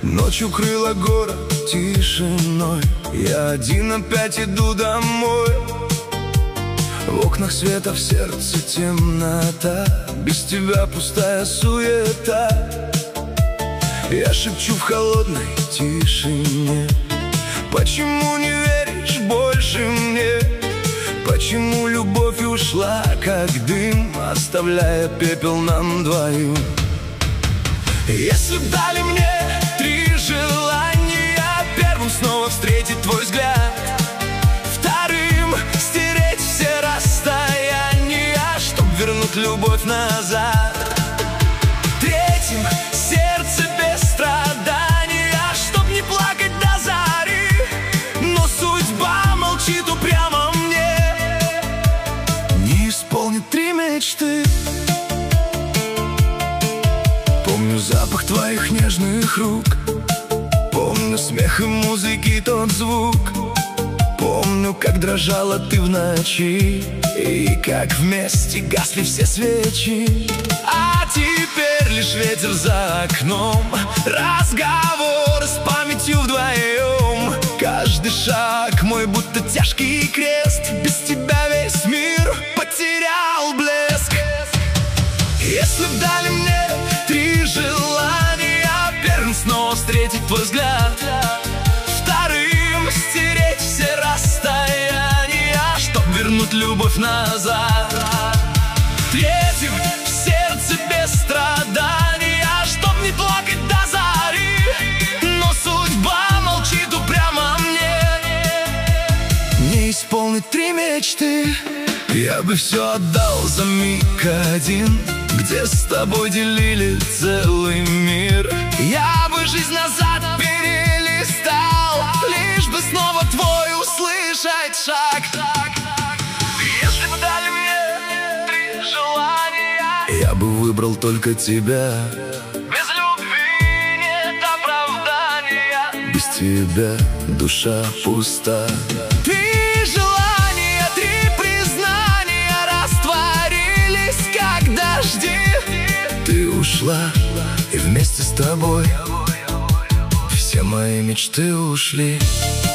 Ночью крыла город тишиной. Я один опять иду домой. В окнах света, в сердце темнота. Без тебя пустая суета. Я шепчу в холодной тишине: почему не веришь больше мне? Почему любовь ушла, как дым, оставляя пепел нам двоим? Если б дали мне 3 желания: первым снова встретить твой взгляд, вторым стереть все расстояния, чтоб вернуть любовь назад, третьим сердце без страдания, чтоб не плакать до зари. Но судьба молчит упрямо мне, не исполнит 3 мечты. Помню запах твоих нежных рук, помню смех и музыки тот звук. Помню, как дрожала ты в ночи, и как вместе гасли все свечи. А теперь лишь ветер за окном, разговоры с памятью вдвоем. Каждый шаг мой будто тяжкий крест, без тебя весь мир потерял блеск. Если б дали мне 3 желания: первым снова встретить твой взгляд, вторым стереть все расстояния, чтоб вернуть любовь назад, третьим в сердце без страдания, чтоб не плакать до зари. Но судьба молчит упрямо мне, не исполнит 3 мечты. Я бы все отдал за миг один, где с тобой делили целый мир. Я бы жизнь назад перелистал, лишь бы снова твой услышать шаг. Если бы дали мне 3 желания: я бы выбрал только тебя. Без любви нет оправдания, без тебя душа пуста. 3 желания, 3 признания растворились, как дожди. Ты ушла, и вместе с тобой все мои мечты ушли.